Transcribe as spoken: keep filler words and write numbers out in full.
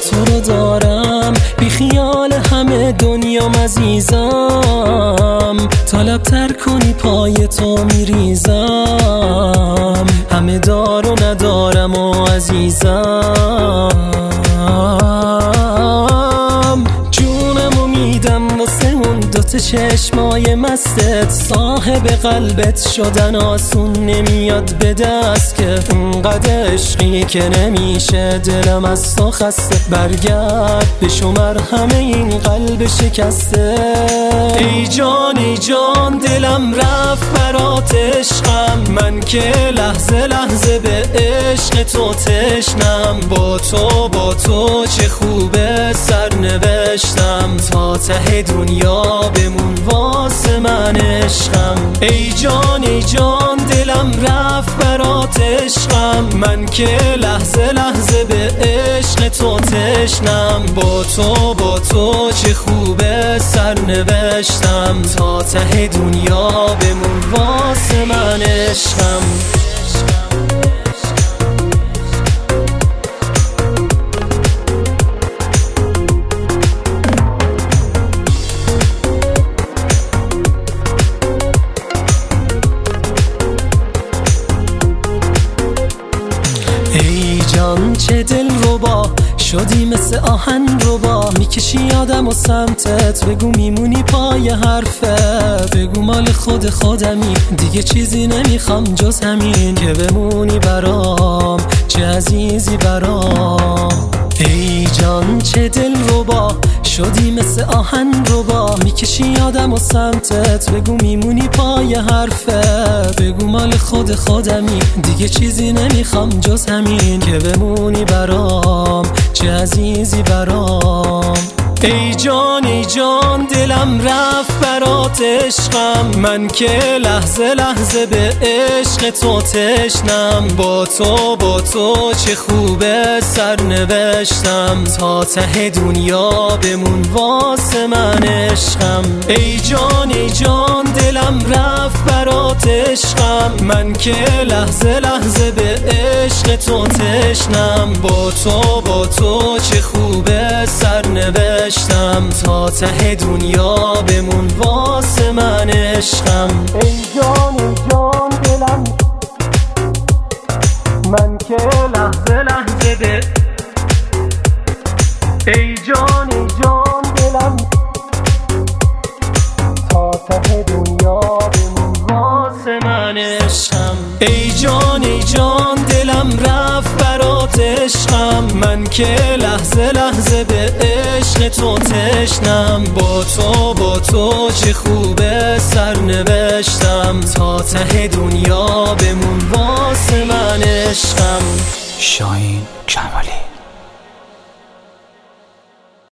تو رو دارم، بی خیال همه دنیام عزیزم. طلبتر کنی پای تو میریزم، همه دار و ندارم و عزیزم. جونمو میدم واسه اون دوتا چشمای مستت، صاحب قلبت شدن آسون نمیاد به دست که اونقدر عشقی که نمیشه دلم از تو خسته. برگرد به شمر همه این قلب شکسته. ای جان ای جان دلم رفت برات عشقم، من که لحظه لحظه به عشق تو تشنم. با تو با تو چه خوبه سرنوشتم، تا ته دنیا بمون واسه من عشقم. ای جان ای جان دلم رفت برات عشقم، من که لحظه لحظه به عشق تو تشنم. با تو با تو چه خوبه سرنوشتم، تا ته دنیا بمون واسه من عشقم. ای جان چه دل ربا شدی مثل آهن ربا، میکشی آدم و سمتت، بگو میمونی پای حرفت. بگو مال خود خودمی، دیگه چیزی نمیخوام جز همین که بمونی برام، چه عزیزی برام. ای جان چه دل ربا شدی مثل آهن ربا، میکشی آدم و سمتت، بگو میمونی پای حرفت. بگو مال خود خودمی، دیگه چیزی نمیخوام جز همین که بمونی برام، چه عزیزی برام. ای جان ای جان دلم رفت برات عشقم، من که لحظه لحظه به عشق تو تشنم. با تو با تو چه خوبه سرنوشتم، تا ته دنیا بمون واسه من عشقم. ای جان ای جان دلم رفت برات عشقم، من که لحظه لحظه به عشق تو تشنم. با تو با تو چه خوبه سرنوشتم، تا ته دنیا بمون واسه من عشقم. ای جان ای جان دلم، من که لحظه لحظه به ای جان ای جان دلم، تا ته دنیا بمون واسه من عشقم. ای جان ای جان دلم رفت برات عشقم، من که لحظه لحظه به عشق تو تشنم. با تو با تو چه خوبه سرنوشتم، تا ته دنیا بمون واسه من عشقم. شاهین کمالی.